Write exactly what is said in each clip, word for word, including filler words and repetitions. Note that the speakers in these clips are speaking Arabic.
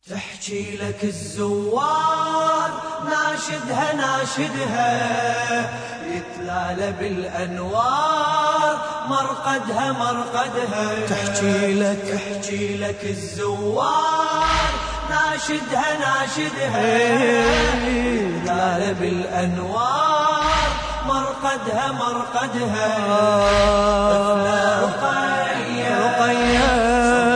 تحكي لك الزوار ناشدها ناشدها يتلالى بالأنوار مرقدها مرقدها. تحكي لك تحكي لك الزوار ناشدها ناشدها يتلالى بالأنوار مرقدها مرقدها. رقية رقية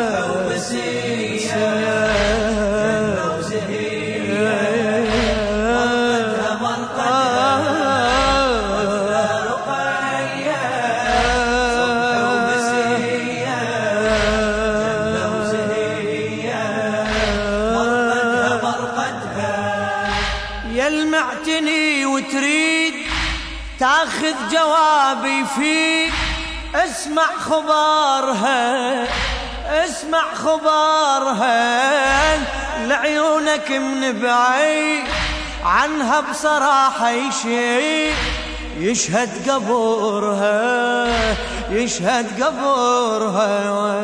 يلمعتني وتريد تاخذ جوابي فيك، اسمع خبارها اسمع خبارها لعيونك من بعيد عنها بصراحة شيء يشهد قبورها يشهد قبورها.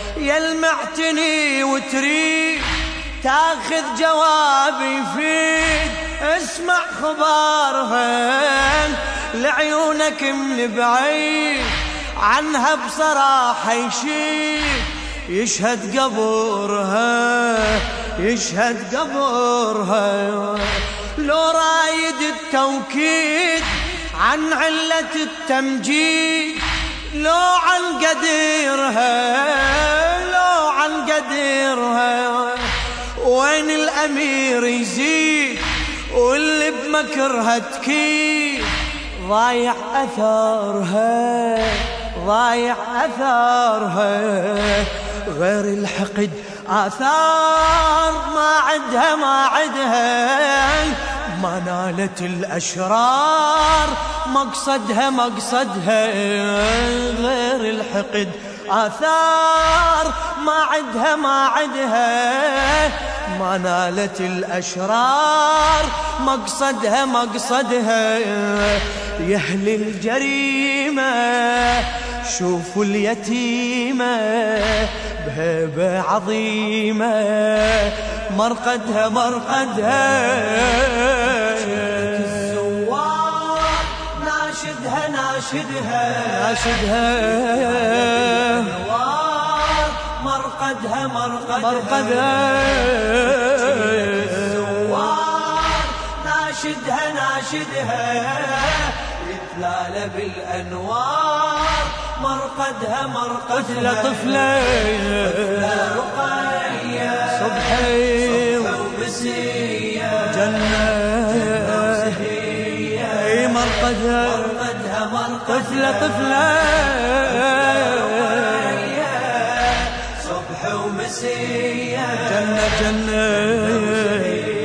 يلمعتني وتريد تاخذ جوابي فيك، اسمع خبارها لعيونك من بعيد عنها بصراحة يشيد يشهد قبورها يشهد قبورها. لو رايد التوكيد عن علة التمجيد لو عن قديرها لو عن قديرها. وين الأمير يزيد واللي بمكرها تكيد ضايع أثارها ضايع أثارها. غير الحقد آثار ما عدها ما عدها. ما نالت الأشرار مقصدها مقصدها. غير الحقد آثار ما عدها ما عدها. ما نالت الأشرار مقصدها مقصدها. يا أهل الجريمة شوفوا اليتيمة بهبة عظيمة مرقدها مرقدها. الزوار ناشدها ناشدها ناشدها مرقدها مرقدها مرقدها. الزوار ناشدها ناشدها يتلالى بالأنوار مرقدها مرقدها. طفلة طفلة رقية صبحي ومسية جنة اي مرقدها مرقدها مرقدها. طفلة طفلة صبح ومسية جنة جنة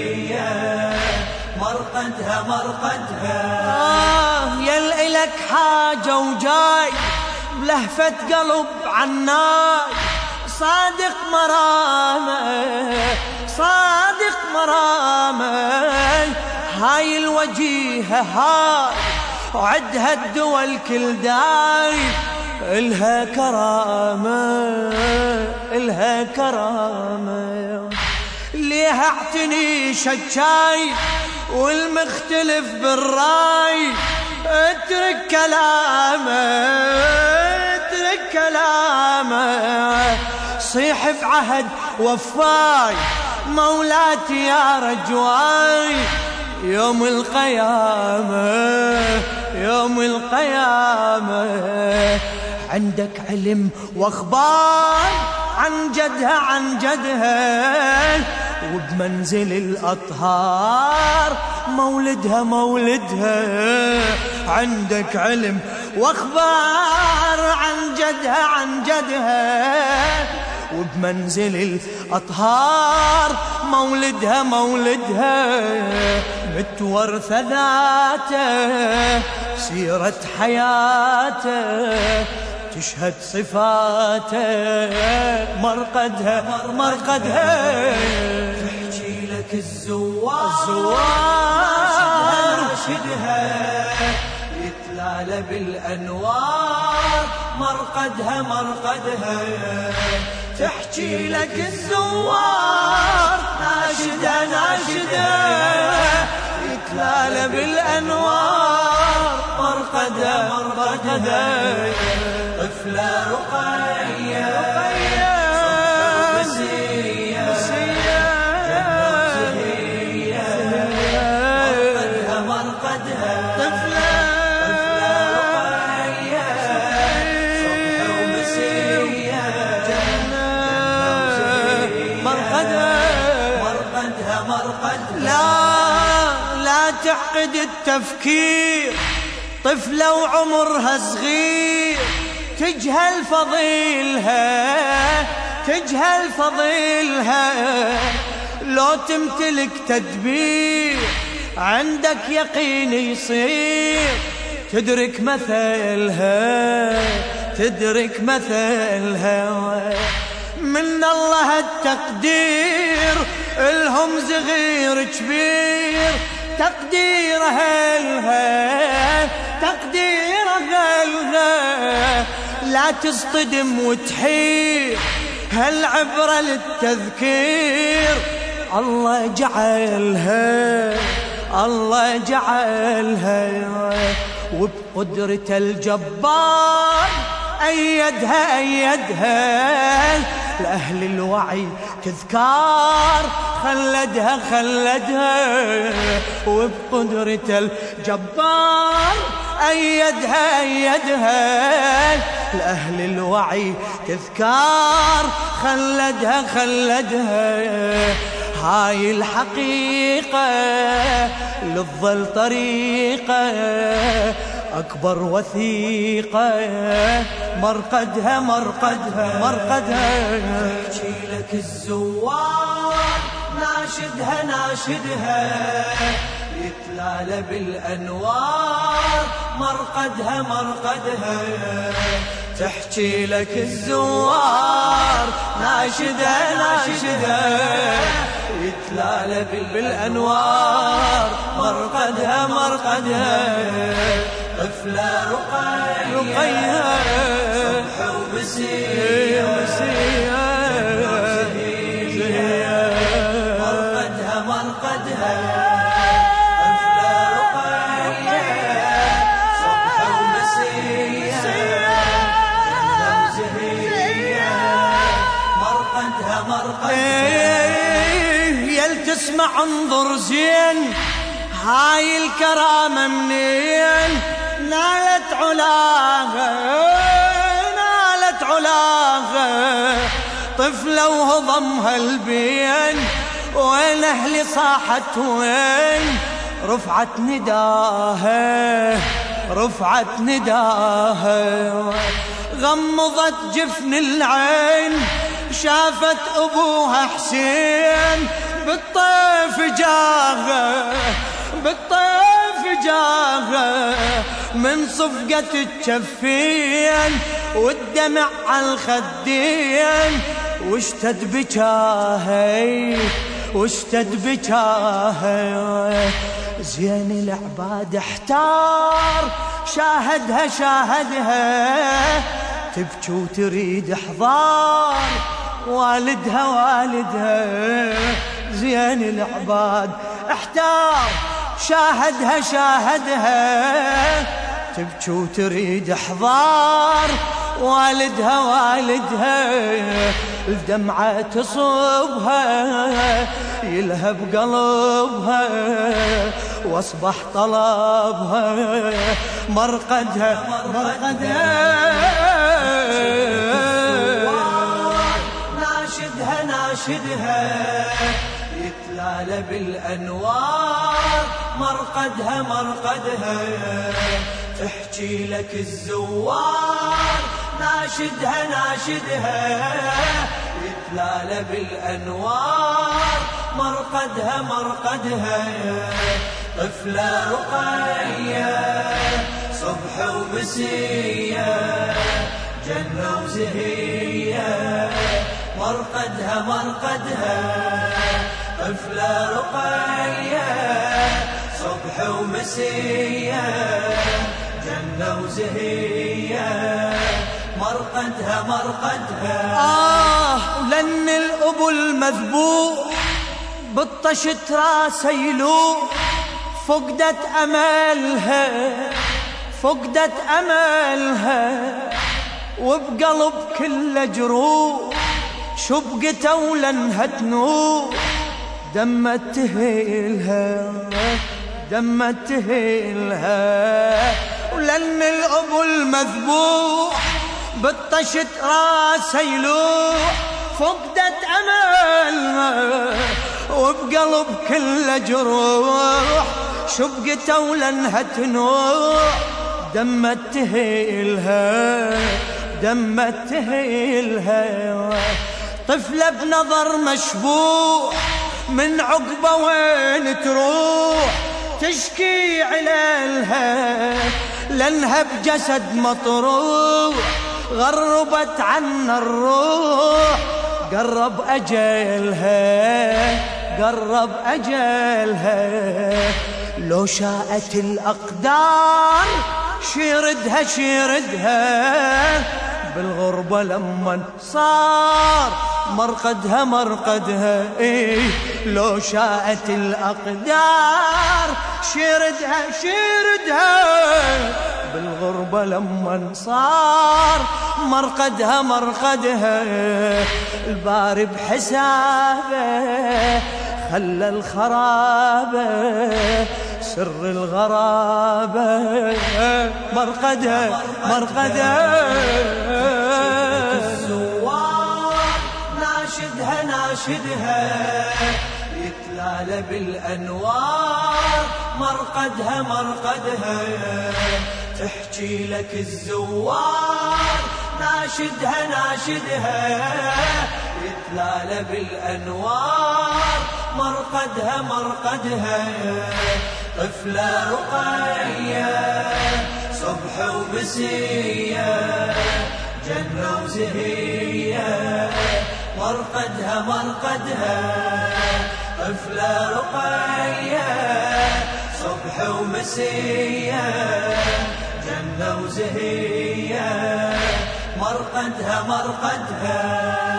مرقدها مرقدها. آه يا إلك حاجة وجاي بلهفة قلب عناي صادق مرامة صادق مرامة. هاي الوجيهة هاي وعدها الدول كل داي إلها كرامة إلها كرامة. ليها اعتني شجاي والمختلف بالراي اترك كلامه اترك كلامه. صيح بعهد وفاي مولاتي يا رجواي يوم القيامة يوم القيامة. عندك علم واخبار عن جدها عن جدها وبمنزل الأطهار مولدها مولدها. عندك علم واخبار عن جدها عن جدها وبمنزل الأطهار مولدها مولدها. متورثة ذاته سيرة حياته تشهد صفاته مرقدها مرقدها. تحكي لك الزوار الزوار ناشدها يتلالى بالأنوار مرقدها مرقدها. تحكي لك الزوار بالأنوار مرقدها مرقدها طفلة رقية تعقد التفكير طفلة وعمرها صغير تجهل فضيلها تجهل فضيلها لو تمتلك تدبير عندك يقين يصير تدرك مثلها تدرك مثلها من الله التقدير الهم صغير كبير تقديرها لها تقديرها لها لا تصطدم وتحير هالعبرة للتذكير الله جعلها الله جعلها وبقدرة الجبار أيدها أيدها لأهل الوعي تذكار خلدها خلدها وبقدرة الجبار أيدها أيدها لأهل الوعي تذكار خلدها خلدها هاي الحقيقة للظل طريقة أكبر وثيقة مرقدها مرقدها مرقدها تحكي لك الزوار ناشدها ناشدها يتلالى بالأنوار مرقدها مرقدها تحكي لك الزوار ناشدها ناشدها يتلالى بالأنوار مرقدها مرقدها طفلة رقية رقية صبح ومسية مسية مرقدها مرقدها طفلة رقية صبح ومسية زهية مرقدها مرقدها يل تسمع انظر زين هاي الكرامة منين نالت علاها نالت علاها طفلة وهضمها البين وين أهلي صاحت وين رفعت نداها رفعت نداها غمضت جفن العين شافت أبوها حسين بالطيف جاها بالطيف جاها من صفقة الجفين والدمع على الخدين واشتد بجاها واشتد بجاها زين العباد احتار شاهدها شاهدها تبكي وتريد احضار والدها والدها زين العباد احتار شاهدها شاهدها تبكي وتريد احضار والدها والدها الدمعة تصبها يلهب قلبها واصبح طلبها مرقدها مرقدها ناشدها ناشدها يتلالى بالأنوار مرقدها مرقدها تحكي لك الزوار ناشدها ناشدها يتلالى بالأنوار مرقدها مرقدها طفلة رقية صبح ومسية جنة وزهية مرقدها مرقدها طفلة رقية صبح ومسية جنة وزهية مرقدها مرقدها آه ولن الأبو المذبوح بالطشت راسه يلوح فقدت أملها فقدت أملها وبقلب كله جروح شبقته ولنها تنوح دمت تهيلها دمت تهيلها ولن الأبو المذبوح بالطشت راسه يلوح فقدت أملها وبقلب كله جروح شبقته ولنها تنوح دمت تهيلها دمت تهيلها طفلة بنظر مشبوح من عقبة وين تروح تشكي عليلها لانها بجسد مطروح غربت عنا الروح قرب أجلها قرب أجلها لو شاءت الأقدار شيردها شيردها بالغربة لما صار مرقدها مرقدها إيه لو شاءت الأقدار شيردها شيردها بالغربة لما صار مرقدها مرقدها الباري بحسابه خلى الخرابة سر الغرابة مرقدها مرقدها الزوار ناشدها ناشدها يتلالى بالأنوار مرقدها مرقدها تحكي لك الزوار ناشدها ناشدها يتلالى بالأنوار مرقدها مرقدها طفلة رقية صبح ومسية جنة وزهية مرقدها مرقدها طفلة رقية صبح ومسية جنة وزهية مرقدها مرقدها